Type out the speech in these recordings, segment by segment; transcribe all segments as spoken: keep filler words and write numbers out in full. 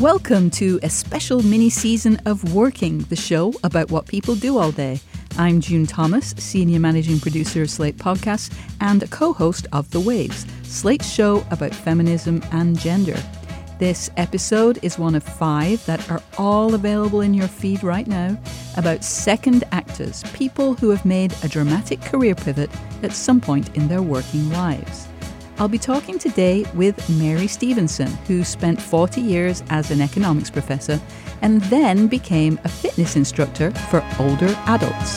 Welcome to a special mini-season of Working, the show about what people do all day. I'm June Thomas, Senior Managing Producer of Slate Podcasts and a co-host of The Waves, Slate's show about feminism and gender. This episode is one of five that are all available in your feed right now about second actors, people who have made a dramatic career pivot at some point in their working lives. I'll be talking today with Mary Stevenson, who spent forty years as an economics professor and then became a fitness instructor for older adults.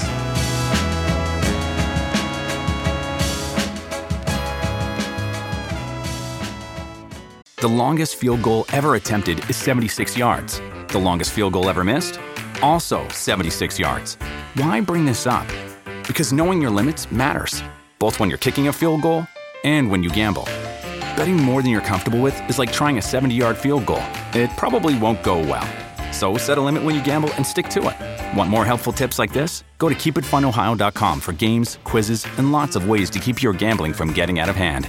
The longest field goal ever attempted is seventy-six yards. The longest field goal ever missed? Also seventy-six yards. Why bring this up? Because knowing your limits matters, both when you're kicking a field goal and when you gamble. Betting more than you're comfortable with is like trying a seventy-yard field goal. It probably won't go well. So set a limit when you gamble and stick to it. Want more helpful tips like this? Go to keep it fun ohio dot com for games, quizzes, and lots of ways to keep your gambling from getting out of hand.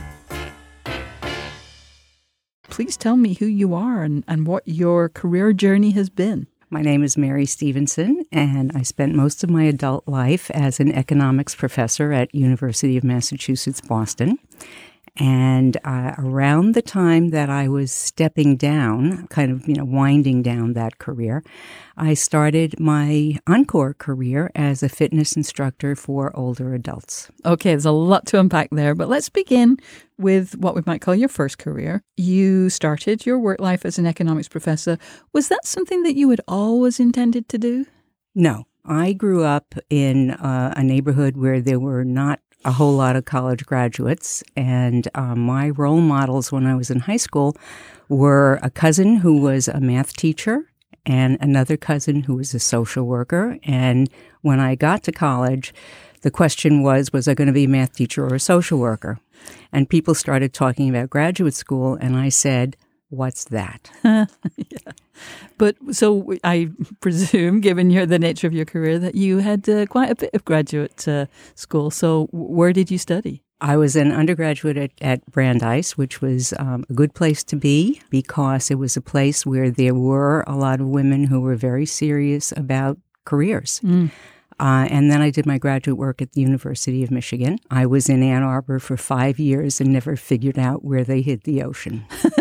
Please tell me who you are and, and what your career journey has been. My name is Mary Stevenson, and I spent most of my adult life as an economics professor at University of Massachusetts, Boston. And uh, around the time that I was stepping down, kind of, you know, winding down that career, I started my encore career as a fitness instructor for older adults. Okay, there's a lot to unpack there, but let's begin with what we might call your first career. You started your work life as an economics professor. Was that something that you had always intended to do? No. I grew up in uh, a neighborhood where there were not a whole lot of college graduates, and um, my role models when I was in high school were a cousin who was a math teacher and another cousin who was a social worker. And when I got to college, the question was, was I going to be a math teacher or a social worker? And people started talking about graduate school, and I said, what's that? Yeah. But so I presume, given your, the nature of your career, that you had uh, quite a bit of graduate uh, school. So where did you study? I was an undergraduate at, at Brandeis, which was um, a good place to be because it was a place where there were a lot of women who were very serious about careers. Mm. Uh, and then I did my graduate work at the University of Michigan. I was in Ann Arbor for five years and never figured out where they hid the ocean.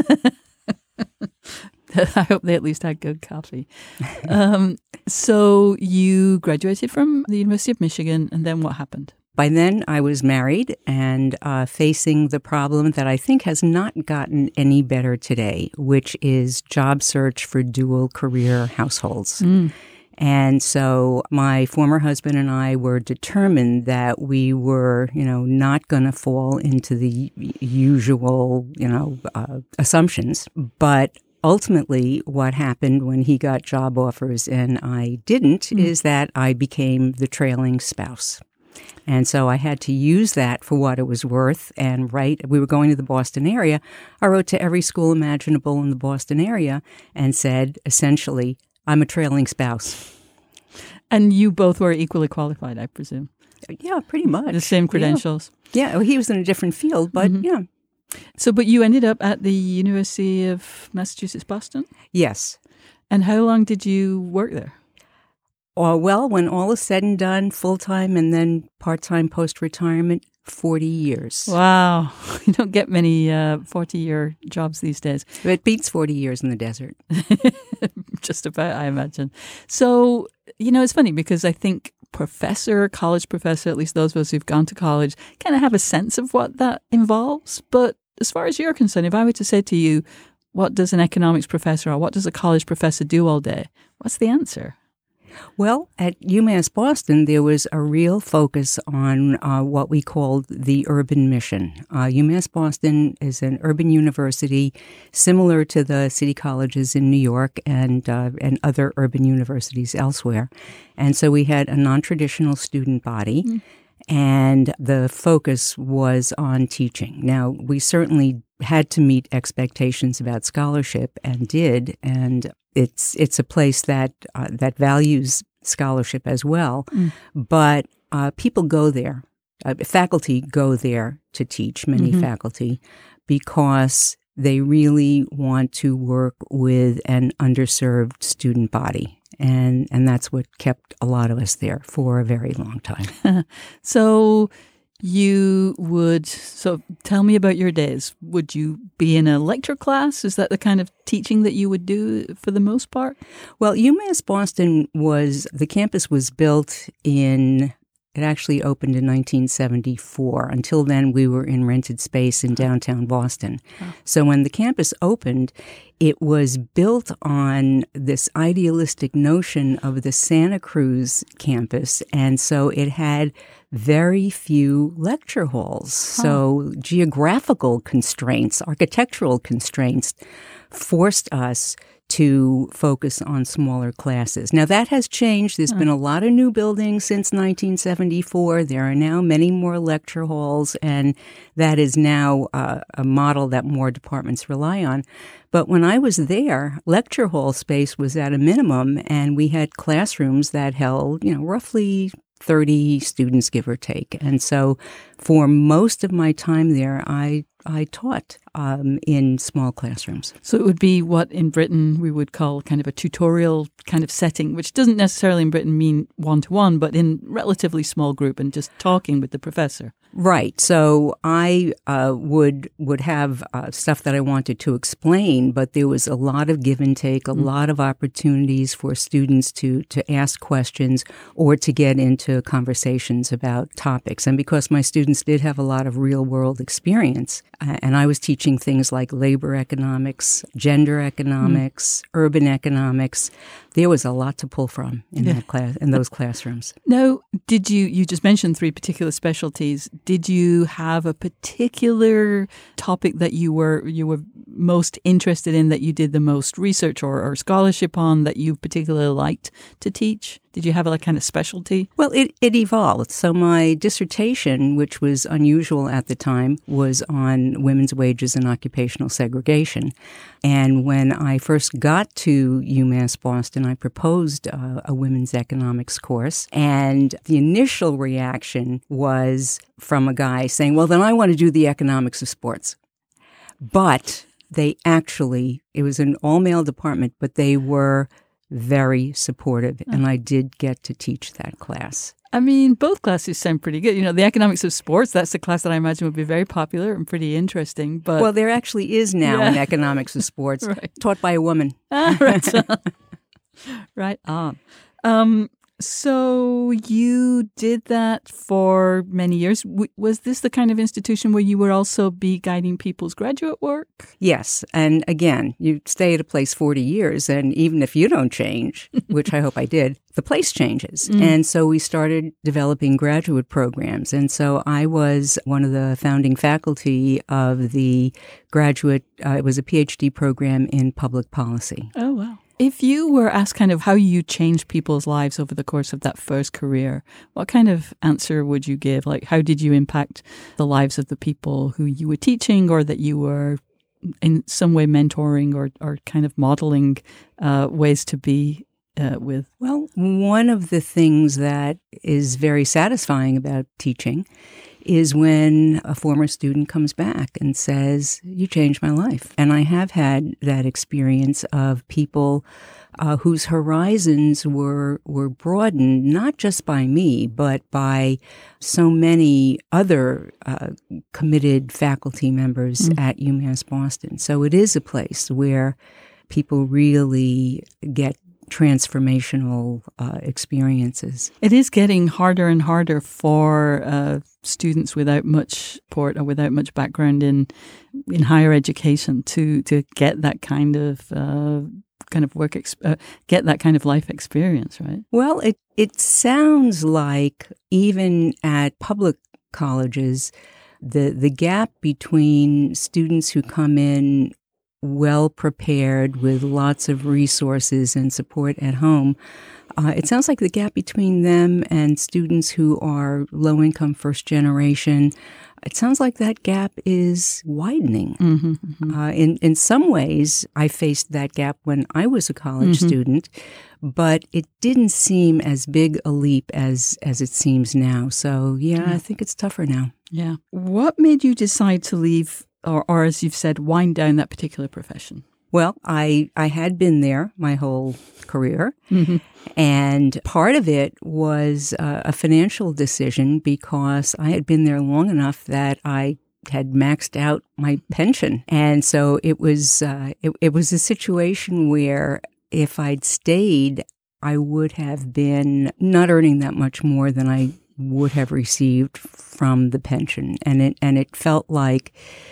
I hope they at least had good coffee. Um, so you graduated from the University of Michigan, and then what happened? By then, I was married and uh, facing the problem that I think has not gotten any better today, which is job search for dual career households. Mm. And so my former husband and I were determined that we were, you know, not going to fall into the usual, you know, uh, assumptions. But ultimately, what happened when he got job offers and I didn't mm. is that I became the trailing spouse. And so I had to use that for what it was worth and write. We were going to the Boston area. I wrote to every school imaginable in the Boston area and said, essentially, I'm a trailing spouse. And you both were equally qualified, I presume. Yeah, pretty much. The same credentials. Yeah, yeah, well, he was in a different field, but mm-hmm. yeah. So, but you ended up at the University of Massachusetts, Boston? Yes. And how long did you work there? Uh, well, when all is said and done, full-time and then part-time post-retirement, forty years. Wow. You don't get many uh, forty-year jobs these days. It beats forty years in the desert. Just about, I imagine. So, you know, it's funny because I think professor, college professor, at least those of us who've gone to college, kind of have a sense of what that involves. But as far as you're concerned, if I were to say to you, what does an economics professor or what does a college professor do all day? What's the answer? Well, at UMass Boston, there was a real focus on uh, what we called the urban mission. Uh, UMass Boston is an urban university similar to the city colleges in New York and uh, and other urban universities elsewhere. And so we had a non-traditional student body. Mm. And the focus was on teaching. Now, we certainly had to meet expectations about scholarship and did, and it's it's a place that uh, that values scholarship as well. Mm. But uh, people go there, uh, faculty go there to teach, many mm-hmm. faculty, because they really want to work with an underserved student body. And, and that's what kept a lot of us there for a very long time. So you would, so tell me about your days. Would you be in a lecture class? Is that the kind of teaching that you would do for the most part? Well, UMass Boston was, the campus was built in, it actually opened in nineteen seventy-four. Until then, we were in rented space in downtown Boston. Oh. So when the campus opened, it was built on this idealistic notion of the Santa Cruz campus. And so it had very few lecture halls. Huh. So geographical constraints, architectural constraints forced us to focus on smaller classes. Now, that has changed. There's huh. been a lot of new buildings since nineteen seventy-four. There are now many more lecture halls, and that is now uh, a model that more departments rely on. But when I was there, lecture hall space was at a minimum, and we had classrooms that held, you know, roughly thirty students, give or take. And so for most of my time there, I I taught um, in small classrooms. So it would be what in Britain we would call kind of a tutorial kind of setting, which doesn't necessarily in Britain mean one-to-one, but in relatively small group and just talking with the professor. Right. So I uh, would would have uh, stuff that I wanted to explain, but there was a lot of give and take, a mm. lot of opportunities for students to to ask questions or to get into conversations about topics. And because my students did have a lot of real-world experience, uh, and I was teaching things like labor economics, gender economics, mm. urban economics, there was a lot to pull from in yeah. that class, in those classrooms. Now, did you, you just mentioned three particular specialties. Did you have a particular topic that you were you were most interested in, that you did the most research or, or scholarship on, that you particularly liked to teach? Did you have a kind of specialty? Well, it, it evolved. So my dissertation, which was unusual at the time, was on women's wages and occupational segregation. And when I first got to UMass Boston, I proposed uh, a women's economics course. And the initial reaction was from a guy saying, well, then I want to do the economics of sports. But they actually, it was an all-male department, but they were very supportive, and I did get to teach that class. I mean, both classes sound pretty good. You know, the economics of sports, that's the class that I imagine would be very popular and pretty interesting. But well, there actually is now yeah. an economics of sports right. taught by a woman. Ah, right on. Right on. Um, so you did that for many years. W- was this the kind of institution where you would also be guiding people's graduate work? Yes. And again, you stay at a place forty years, and even if you don't change, which I hope I did, the place changes. Mm. And so we started developing graduate programs. And so I was one of the founding faculty of the graduate, uh, it was a PhD program in public policy. Oh, wow. If you were asked kind of how you changed people's lives over the course of that first career, what kind of answer would you give? Like, how did you impact the lives of the people who you were teaching, or that you were in some way mentoring or, or kind of modeling uh, ways to be uh, with? Well, one of the things that is very satisfying about teaching is when a former student comes back and says, you changed my life. And I have had that experience of people uh, whose horizons were were broadened, not just by me, but by so many other uh, committed faculty members mm. at UMass Boston. So it is a place where people really get transformational uh, experiences. It is getting harder and harder for uh, students without much support or without much background in in higher education to to get that kind of uh, kind of work ex- uh, get that kind of life experience, right? Well, it it sounds like even at public colleges, the the gap between students who come in well prepared with lots of resources and support at home, uh, it sounds like the gap between them and students who are low-income first generation, it sounds like that gap is widening. Mm-hmm, mm-hmm. Uh, in, in some ways, I faced that gap when I was a college mm-hmm. student, but it didn't seem as big a leap as, as it seems now. So, yeah, yeah, I think it's tougher now. Yeah. What made you decide to leave or, or as you've said, wind down that particular profession? Well, I, I had been there my whole career, mm-hmm. and part of it was uh, a financial decision because I had been there long enough that I had maxed out my pension. And so it was uh, it, it was a situation where if I'd stayed, I would have been not earning that much more than I would have received from the pension. And it and it felt like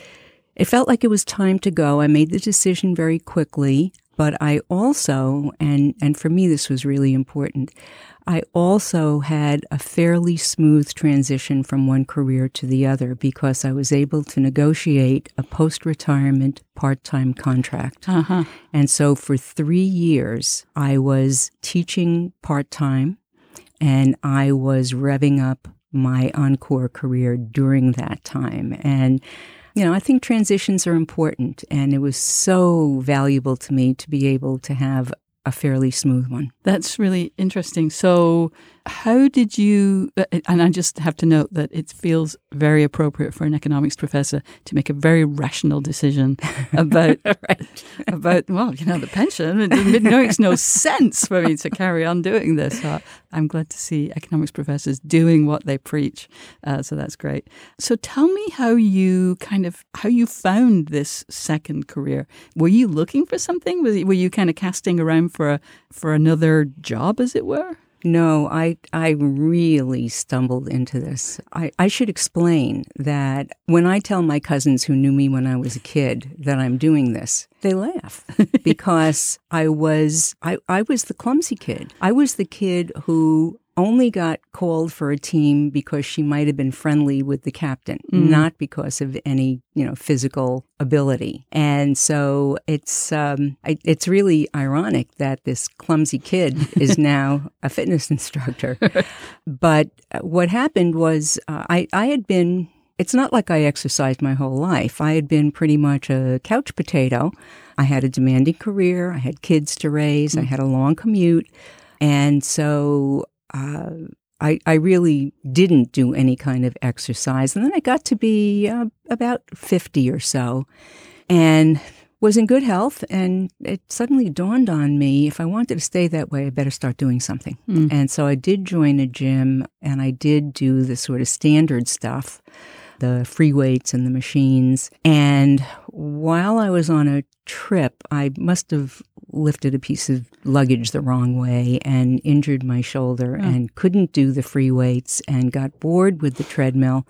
It felt like it was time to go. I made the decision very quickly, but I also, and, and for me this was really important, I also had a fairly smooth transition from one career to the other because I was able to negotiate a post-retirement part-time contract. Uh-huh. And so for three years, I was teaching part-time and I was revving up my Encore career during that time. And you know, I think transitions are important, and it was so valuable to me to be able to have a fairly smooth one. That's really interesting. So how did you, and I just have to note that it feels very appropriate for an economics professor to make a very rational decision about, right. about well, you know, the pension. It, it makes no sense for me to carry on doing this. So I'm glad to see economics professors doing what they preach. Uh, so that's great. So tell me how you kind of, how you found this second career. Were you looking for something? Was, were you kind of casting around for a, for another job, as it were? No, I I really stumbled into this. I, I should explain that when I tell my cousins who knew me when I was a kid that I'm doing this, they laugh because I was I, I was the clumsy kid. I was the kid who only got called for a team because she might have been friendly with the captain, mm. not because of any, you know, physical ability. And so it's um, I, it's really ironic that this clumsy kid is now a fitness instructor. But what happened was uh, I, I had been, it's not like I exercised my whole life. I had been pretty much a couch potato. I had a demanding career. I had kids to raise. Mm. I had a long commute. And so Uh, I, I really didn't do any kind of exercise. And then I got to be uh, about fifty or so and was in good health. And it suddenly dawned on me, if I wanted to stay that way, I better start doing something. Mm. And so I did join a gym and I did do the sort of standard stuff, the free weights and the machines. And while I was on a trip, I must have lifted a piece of luggage the wrong way and injured my shoulder oh. and couldn't do the free weights and got bored with the treadmill.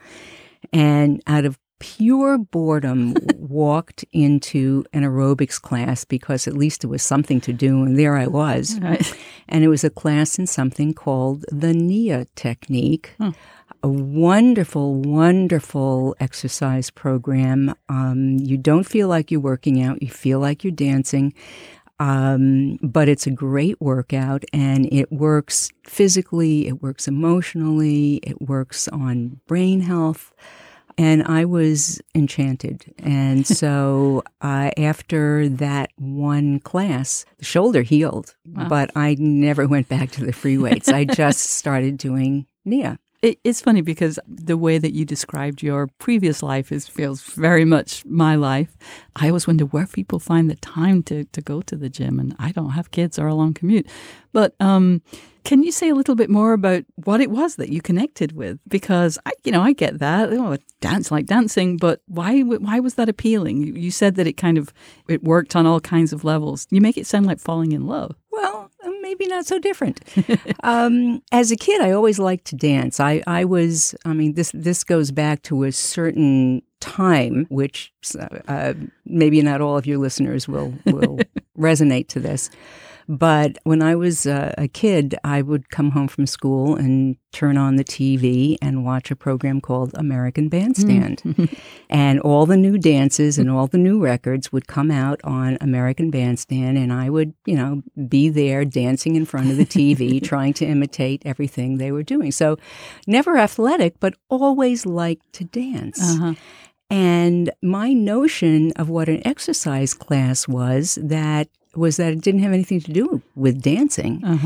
And out of pure boredom, walked into an aerobics class because at least it was something to do. And there I was. Right. And it was a class in something called the Nia technique. Huh. A wonderful, wonderful exercise program. Um, you don't feel like you're working out. You feel like you're dancing. Um, but it's a great workout, and it works physically, it works emotionally, it works on brain health. And I was enchanted. And so uh, after that one class, the shoulder healed, wow. but I never went back to the free weights. I just started doing Nia. It's funny because the way that you described your previous life is feels very much my life. I always wonder where people find the time to, to go to the gym, and I don't have kids or a long commute. But um, can you say a little bit more about what it was that you connected with? Because I, you know, I get that. Oh, dance like dancing, but why why was that appealing? You said that it kind of it worked on all kinds of levels. You make it sound like falling in love. Well, maybe not so different. um, as a kid, I always liked to dance. I, I was, I mean, this this goes back to a certain time, which uh, maybe not all of your listeners will, will resonate to this. But when I was uh, a kid, I would come home from school and turn on the T V and watch a program called American Bandstand. Mm. And all the new dances and all the new records would come out on American Bandstand, and I would, you know, be there dancing in front of the T V, trying to imitate everything they were doing. So never athletic, but always liked to dance. Uh-huh. And my notion of what an exercise class was that was that it didn't have anything to do with dancing. Uh-huh.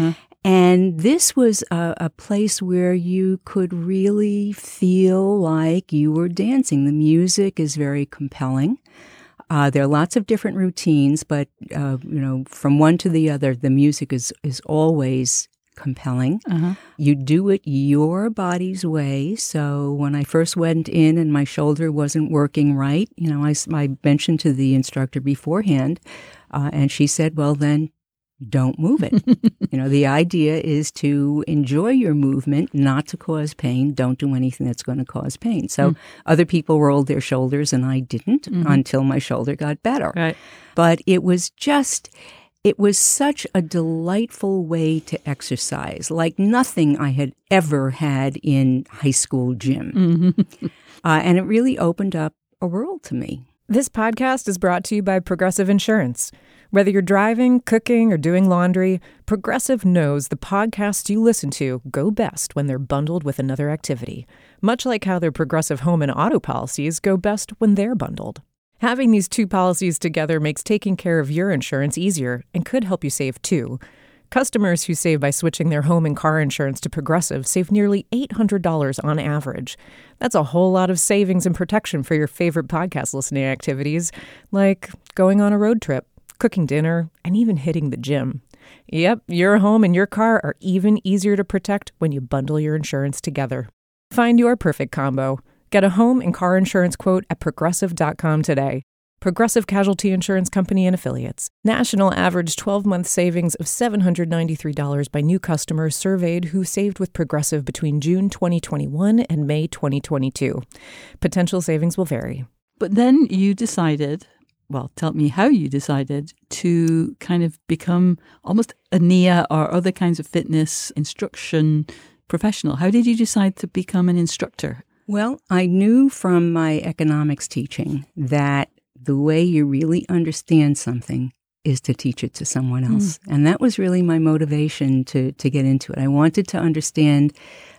And this was a, a place where you could really feel like you were dancing. The music is very compelling. Uh, there are lots of different routines, but, uh, you know, from one to the other, the music is, is always compelling. Uh-huh. You do it your body's way. So when I first went in and my shoulder wasn't working right, you know, I, I mentioned to the instructor beforehand, uh, and she said, well, then don't move it. You know, the idea is to enjoy your movement, not to cause pain. Don't do anything that's going to cause pain. So mm. other people rolled their shoulders and I didn't mm-hmm. until my shoulder got better. Right. But it was just, it was such a delightful way to exercise, like nothing I had ever had in high school gym. Mm-hmm. uh, and it really opened up a world to me. This podcast is brought to you by Progressive Insurance. Whether you're driving, cooking, or doing laundry, Progressive knows the podcasts you listen to go best when they're bundled with another activity, much like how their Progressive home and auto policies go best when they're bundled. Having these two policies together makes taking care of your insurance easier and could help you save too. Customers who save by switching their home and car insurance to Progressive save nearly eight hundred dollars on average. That's a whole lot of savings and protection for your favorite podcast listening activities, like going on a road trip, cooking dinner, and even hitting the gym. Yep, your home and your car are even easier to protect when you bundle your insurance together. Find your perfect combo. Get a home and car insurance quote at progressive dot com today. Progressive Casualty Insurance Company and Affiliates. National average twelve-month savings of seven hundred ninety-three dollars by new customers surveyed who saved with Progressive between June twenty twenty-one and May twenty twenty-two. Potential savings will vary. But then you decided... Well, tell me how you decided to kind of become almost a N I A or other kinds of fitness instruction professional. How did you decide to become an instructor? Well, I knew from my economics teaching that the way you really understand something is to teach it to someone else. Mm. And that was really my motivation to, to get into it. I wanted to understand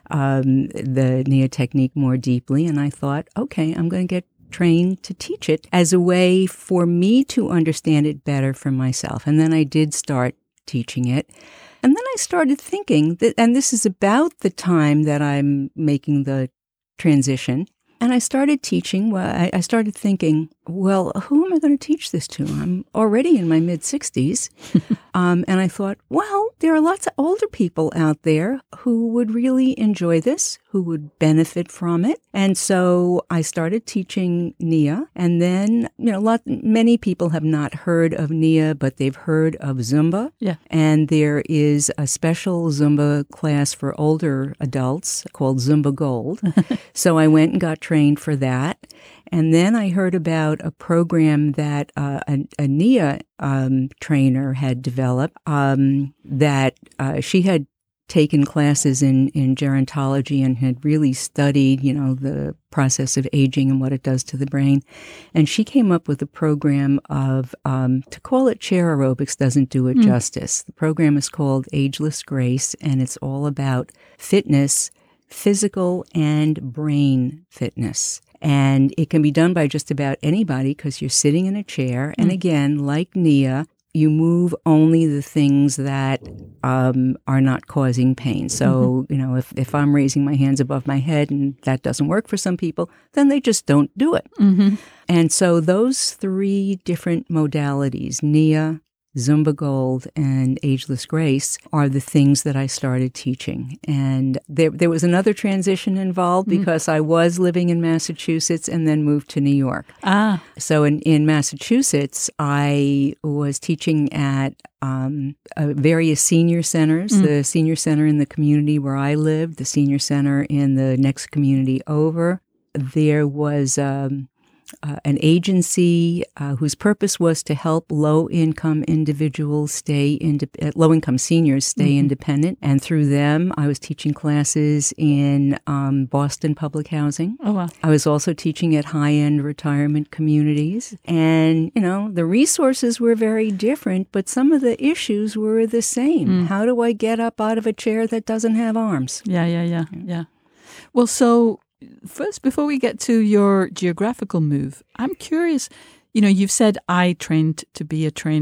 um, the N I A technique more deeply, and I thought, okay, I'm going to get trained to teach it as a way for me to understand it better for myself. And then I did start teaching it. And then I started thinking that, and this is about the time that I'm making the transition. And I started teaching, well, I, I started thinking, well, who am I going to teach this to? I'm already in my mid-sixties. um, and I thought, well, there are lots of older people out there who would really enjoy this, who would benefit from it. And so I started teaching N I A. And then, you know, lot, many people have not heard of N I A, but they've heard of Zumba. Yeah. And there is a special Zumba class for older adults called Zumba Gold. So I went and got trained for that. And then I heard about a program that uh, a, a N I A um, trainer had developed um, that uh, she had taken classes in, in gerontology and had really studied, you know, the process of aging and what it does to the brain. And she came up with a program of, um, to call it chair aerobics doesn't do it mm. justice. The program is called Ageless Grace, and it's all about fitness, physical and brain fitness. And it can be done by just about anybody because you're sitting in a chair. And again, like N I A, you move only the things that um, are not causing pain. So, mm-hmm. you know, if, if I'm raising my hands above my head and that doesn't work for some people, then they just don't do it. Mm-hmm. And so those three different modalities, N I A, Zumba Gold, and Ageless Grace, are the things that I started teaching. And there there was another transition involved because mm. I was living in Massachusetts and then moved to New York. Ah. So in, in Massachusetts, I was teaching at um, uh, various senior centers, mm. the senior center in the community where I lived, the senior center in the next community over. There was... Um, Uh, an agency uh, whose purpose was to help low-income individuals stay, inde- low-income seniors stay mm-hmm. independent. And through them, I was teaching classes in um, Boston public housing. Oh, wow. I was also teaching at high-end retirement communities. And, you know, the resources were very different, but some of the issues were the same. Mm. How do I get up out of a chair that doesn't have arms? Yeah, yeah, yeah, yeah. Well, so... First, before we get to your geographical move, I'm curious, you know, you've said I trained to be a trainer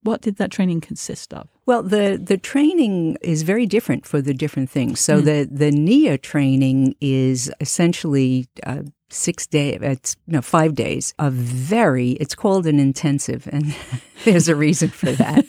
what did that training consist of? Well, the, the training is very different for the different things. So mm. the, the N I A training is essentially uh, six days, it's no, five days of very, it's called an intensive, and there's a reason for that.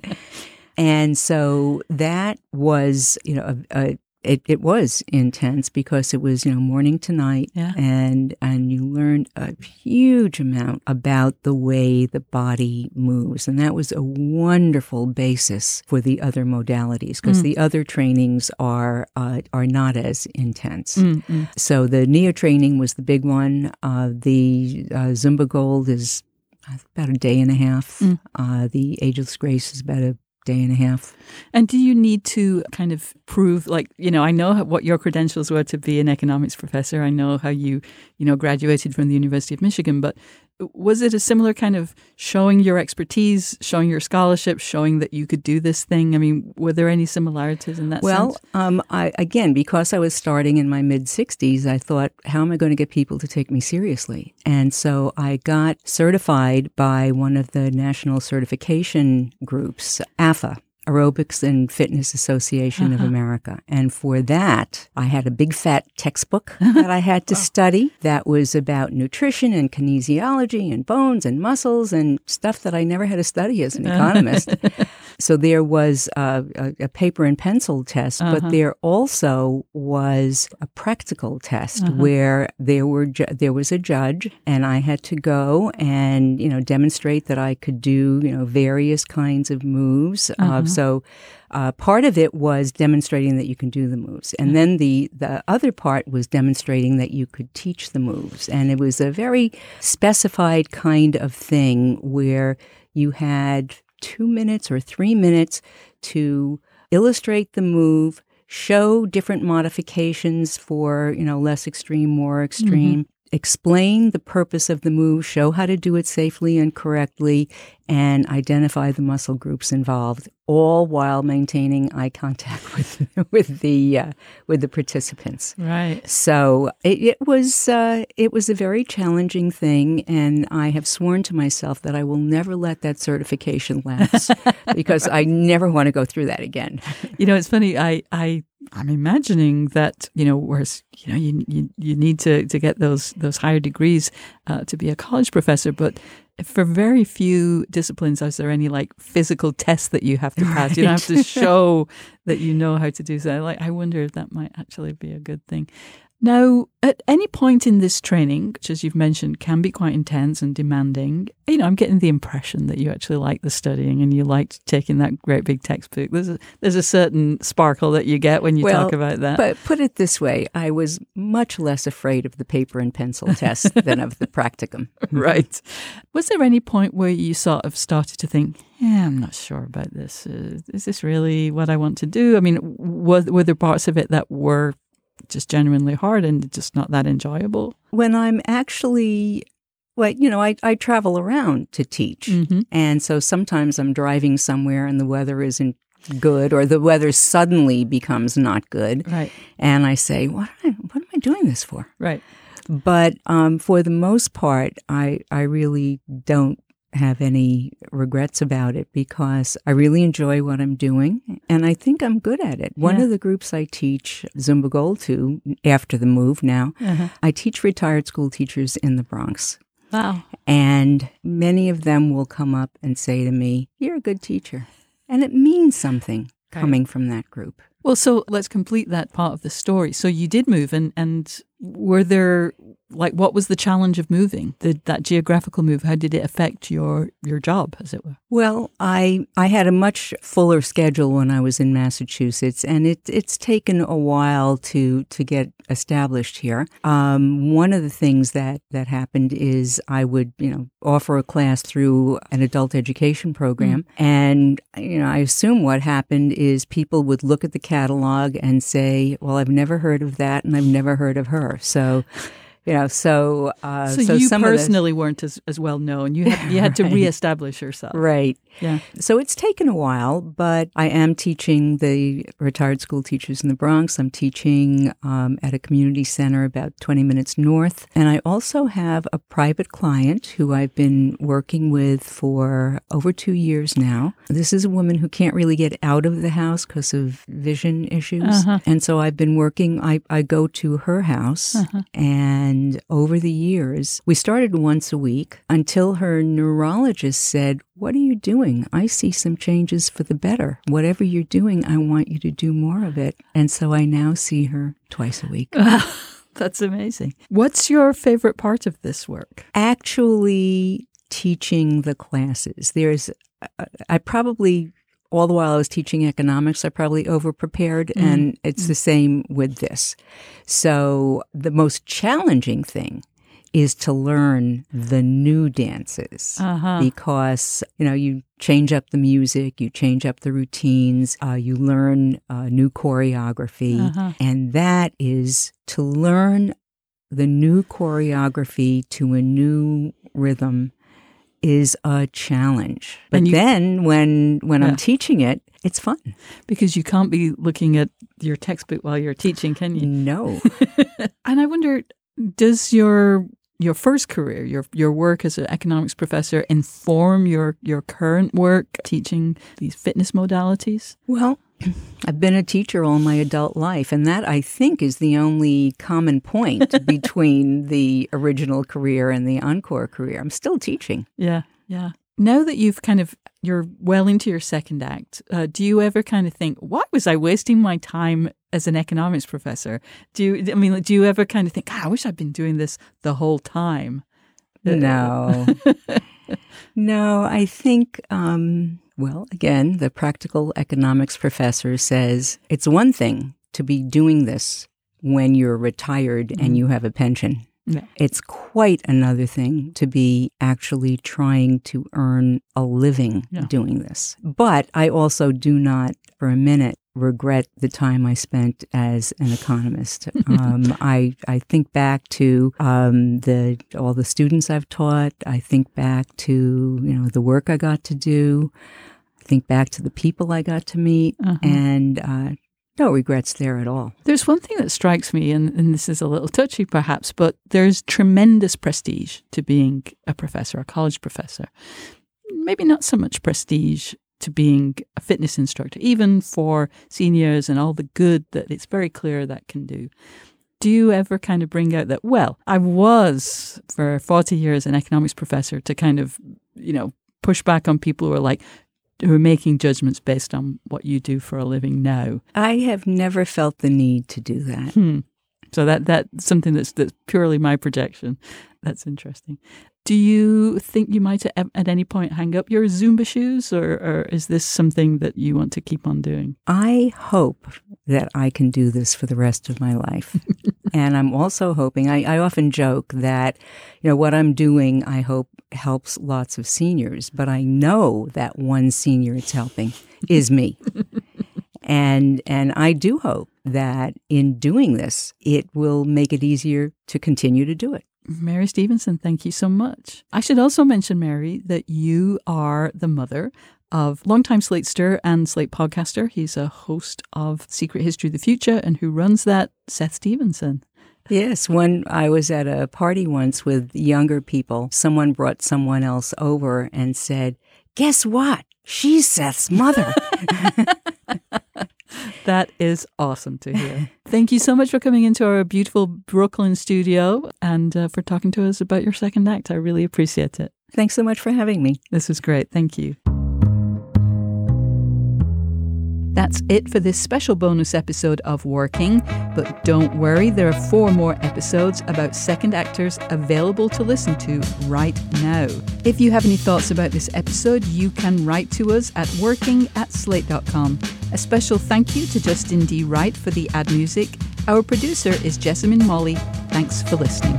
And so that was, you know, a, a It, it was intense because it was, you know, morning to night, yeah. and and you learned a huge amount about the way the body moves, and that was a wonderful basis for the other modalities because mm. the other trainings are uh, are not as intense. Mm-hmm. So the N I A training was the big one. Uh, the uh, Zumba Gold is about a day and a half. Mm. Uh, the Ageless Grace is about a day and a half. And do you need to kind of prove, like, you know, I know what your credentials were to be an economics professor. I know how you, you know, graduated from the University of Michigan, but was it a similar kind of showing your expertise, showing your scholarship, showing that you could do this thing? I mean, were there any similarities in that well, sense? Well, um, I, again, because I was starting in my mid-sixties, I thought, how am I going to get people to take me seriously? And so I got certified by one of the national certification groups, A F A. Aerobics and Fitness Association uh-huh. of America. And for that, I had a big fat textbook that I had to study that was about nutrition and kinesiology and bones and muscles and stuff that I never had to study as an economist. So there was a, a, a paper and pencil test, uh-huh. but there also was a practical test uh-huh. where there were ju- there was a judge, and I had to go and, you know, demonstrate that I could do, you know, various kinds of moves. Uh-huh. Uh, so uh, part of it was demonstrating that you can do the moves. And then the, the other part was demonstrating that you could teach the moves. And it was a very specified kind of thing where you had two minutes or three minutes to illustrate the move, show different modifications for, you know, less extreme, more extreme, mm-hmm. explain the purpose of the move, show how to do it safely and correctly, and identify the muscle groups involved, all while maintaining eye contact with with the uh, with the participants. Right. So it, it was uh, it was a very challenging thing, and I have sworn to myself that I will never let that certification lapse because I never want to go through that again. You know, it's funny. I I. I'm imagining that, you know, whereas, you know, you you, you need to, to get those those higher degrees uh, to be a college professor, but for very few disciplines is there any like physical test that you have to pass. Right. You don't have to show that you know how to do so. Like, I wonder if that might actually be a good thing. Now, at any point in this training, which, as you've mentioned, can be quite intense and demanding, you know, I'm getting the impression that you actually like the studying and you liked taking that great big textbook. There's a, there's a certain sparkle that you get when you well, talk about that. But put it this way, I was much less afraid of the paper and pencil test than of the practicum. Right. Was there any point where you sort of started to think, yeah, I'm not sure about this. Uh, is this really what I want to do? I mean, were, were there parts of it that were just genuinely hard and just not that enjoyable? When I'm actually, well, you know, I, I travel around to teach. Mm-hmm. And so sometimes I'm driving somewhere and the weather isn't good, or the weather suddenly becomes not good. Right. And I say, what am I, what am I doing this for? Right. But um, for the most part, I, I really don't have any regrets about it because I really enjoy what I'm doing and I think I'm good at it. One yeah. of the groups I teach Zumba Gold to after the move now, uh-huh. I teach retired school teachers in the Bronx. Wow. And many of them will come up and say to me, you're a good teacher. And it means something coming from that group. Well, so let's complete that part of the story. So you did move, and, and were there, like, what was the challenge of moving? The, that geographical move, how did it affect your, your job, as it were? Well, I I had a much fuller schedule when I was in Massachusetts, and it it's taken a while to to get established here. Um, one of the things that, that happened is I would, you know, offer a class through an adult education program, mm. and, you know, I assume what happened is people would look at the catalog and say, well, I've never heard of that, and I've never heard of her. So, You know, so uh, so, so you some personally of this, weren't as, as well known. You had you had to Right. reestablish yourself. Right. Yeah. So it's taken a while, but I am teaching the retired school teachers in the Bronx. I'm teaching um, at a community center about twenty minutes north. And I also have a private client who I've been working with for over two years now. This is a woman who can't really get out of the house because of vision issues. Uh-huh. And so I've been working, I, I go to her house, Uh-huh. and over the years, we started once a week until her neurologist said, "What are you doing? I see some changes for the better. Whatever you're doing, I want you to do more of it." And so I now see her twice a week. That's amazing. What's your favorite part of this work? Actually teaching the classes. There's, I probably, all the while I was teaching economics, I probably overprepared, Mm. and it's the same with this. So the most challenging thing is to learn the new dances Uh-huh. because, you know, you change up the music, you change up the routines, uh, you learn uh, new choreography, Uh-huh. and that is to learn the new choreography to a new rhythm is a challenge. But And you- then when when Yeah. I'm teaching it, it's fun. Because you can't be looking at your textbook while you're teaching, can you? No. And I wonder, does your your first career, your your work as an economics professor, inform your, your current work teaching these fitness modalities? Well, I've been a teacher all my adult life, and that, I think, is the only common point between the original career and the encore career. I'm still teaching. Yeah, yeah. Now that you've kind of, you're well into your second act, uh, do you ever kind of think, why was I wasting my time as an economics professor? Do you, I mean, do you ever kind of think, God, I wish I'd been doing this the whole time? No. No, I think, um, well, again, the practical economics professor says it's one thing to be doing this when you're retired Mm-hmm. and you have a pension. Yeah. It's quite another thing to be actually trying to earn a living Yeah. doing this. But I also do not for a minute regret the time I spent as an economist. um, I I think back to um, the all the students I've taught. I think back to you know the work I got to do. I think back to the people I got to meet, Uh-huh. and uh, no regrets there at all. There's one thing that strikes me, and, and this is a little touchy perhaps, but there's tremendous prestige to being a professor, a college professor. Maybe not so much prestige to being a fitness instructor, even for seniors and all the good that it's very clear that can do. Do you ever kind of bring out that, well, I was for forty years an economics professor to kind of, you know, push back on people who are like, who are making judgments based on what you do for a living now? I have never felt the need to do that. Hmm. So that that's something that's that's purely my projection. That's interesting. Do you think you might at, at any point hang up your Zumba shoes, or, or is this something that you want to keep on doing? I hope that I can do this for the rest of my life. And I'm also hoping, I, I often joke that, you know, what I'm doing, I hope helps lots of seniors, but I know that one senior it's helping is me. And and I do hope that in doing this, it will make it easier to continue to do it. Mary Stevenson, thank you so much. I should also mention, Mary, that you are the mother of longtime Slate-ster and Slate podcaster. He's a host of Secret History of the Future, and who runs that, Seth Stevenson. Yes, when I was at a party once with younger people, someone brought someone else over and said, "Guess what? She's Seth's mother." That is awesome to hear. Thank you so much for coming into our beautiful Brooklyn studio and uh, for talking to us about your second act. I really appreciate it. Thanks so much for having me. This was great. Thank you. That's it for this special bonus episode of Working. But don't worry, there are four more episodes about second actors available to listen to right now. If you have any thoughts about this episode, you can write to us at working at slate dot com. A special thank you to Justin D. Wright for the ad music. Our producer is Jessamine Molly. Thanks for listening.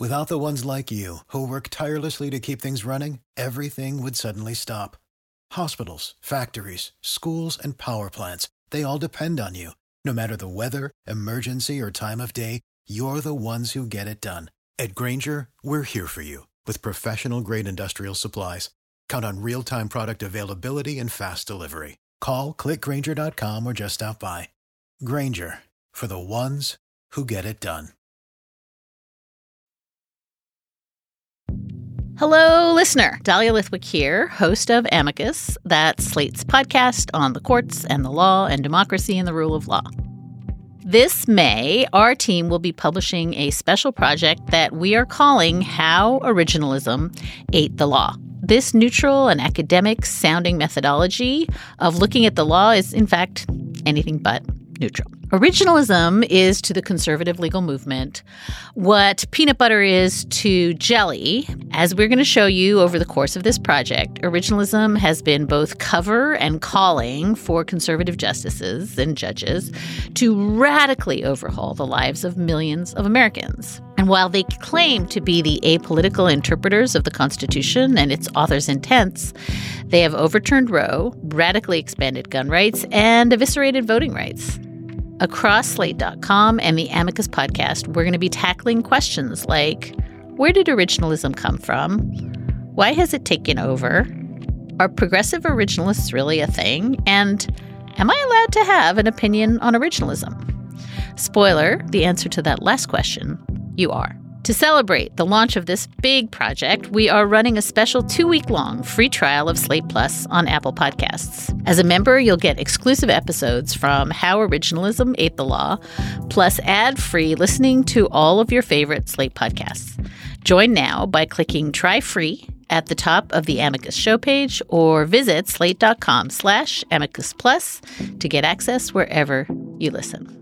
Without the ones like you, who work tirelessly to keep things running, everything would suddenly stop. Hospitals, factories, schools, and power plants, they all depend on you. No matter the weather, emergency, or time of day, you're the ones who get it done. At Grainger, we're here for you with professional-grade industrial supplies. Count on real-time product availability and fast delivery. Call, click Grainger dot com, or just stop by. Grainger, for the ones who get it done. Hello, listener. Dahlia Lithwick here, host of Amicus, that's Slate's podcast on the courts and the law and democracy and the rule of law. This May, our team will be publishing a special project that we are calling How Originalism Ate the Law. This neutral and academic-sounding methodology of looking at the law is, in fact, anything but neutral. Originalism is to the conservative legal movement what peanut butter is to jelly. As we're going to show you over the course of this project, originalism has been both cover and calling for conservative justices and judges to radically overhaul the lives of millions of Americans. And while they claim to be the apolitical interpreters of the Constitution and its author's intents, they have overturned Roe, radically expanded gun rights, and eviscerated voting rights. Across Slate dot com and the Amicus podcast, we're going to be tackling questions like, where did originalism come from? Why has it taken over? Are progressive originalists really a thing? And am I allowed to have an opinion on originalism? Spoiler, the answer to that last question, you are. To celebrate the launch of this big project, we are running a special two-week-long free trial of Slate Plus on Apple Podcasts. As a member, you'll get exclusive episodes from How Originalism Ate the Law, plus ad-free listening to all of your favorite Slate podcasts. Join now by clicking Try Free at the top of the Amicus show page or visit slate dot com slash Amicus Plus to get access wherever you listen.